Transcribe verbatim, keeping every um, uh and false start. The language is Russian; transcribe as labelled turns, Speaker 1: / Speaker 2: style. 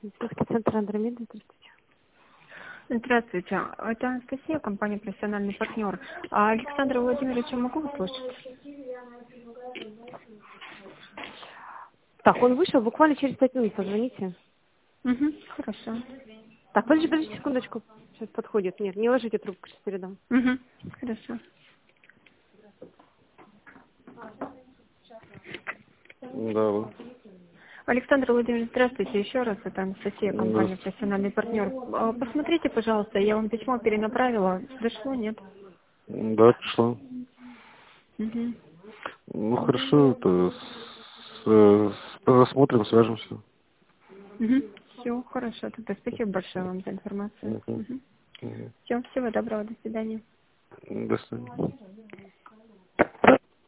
Speaker 1: Медицинский центр Андромеда, здравствуйте.
Speaker 2: Здравствуйте, это Анастасия, компания «Профессиональный партнер». А Александра Владимировича могу услышать?
Speaker 1: Так, он вышел буквально через пять минут, позвоните.
Speaker 2: Угу, хорошо.
Speaker 1: Так, подожди, подожди секундочку. Сейчас подходит. Нет, не ложите трубку, сейчас передам.
Speaker 2: Угу, хорошо.
Speaker 3: Да, вот.
Speaker 2: Александр Владимирович, здравствуйте еще раз. Это Анастасия, компания
Speaker 3: Здравствуйте.
Speaker 2: «Профессиональный партнер». А, Посмотрите, пожалуйста, я вам письмо перенаправила. Дошло, нет?
Speaker 3: Да, пришло.
Speaker 2: Угу.
Speaker 3: Ну хорошо, это с, с- посмотрим, свяжемся.
Speaker 2: Угу. Все, хорошо. Тогда спасибо большое вам за информацию.
Speaker 3: Угу.
Speaker 2: Угу.
Speaker 3: Угу.
Speaker 2: Всем всего доброго, до свидания.
Speaker 3: До свидания.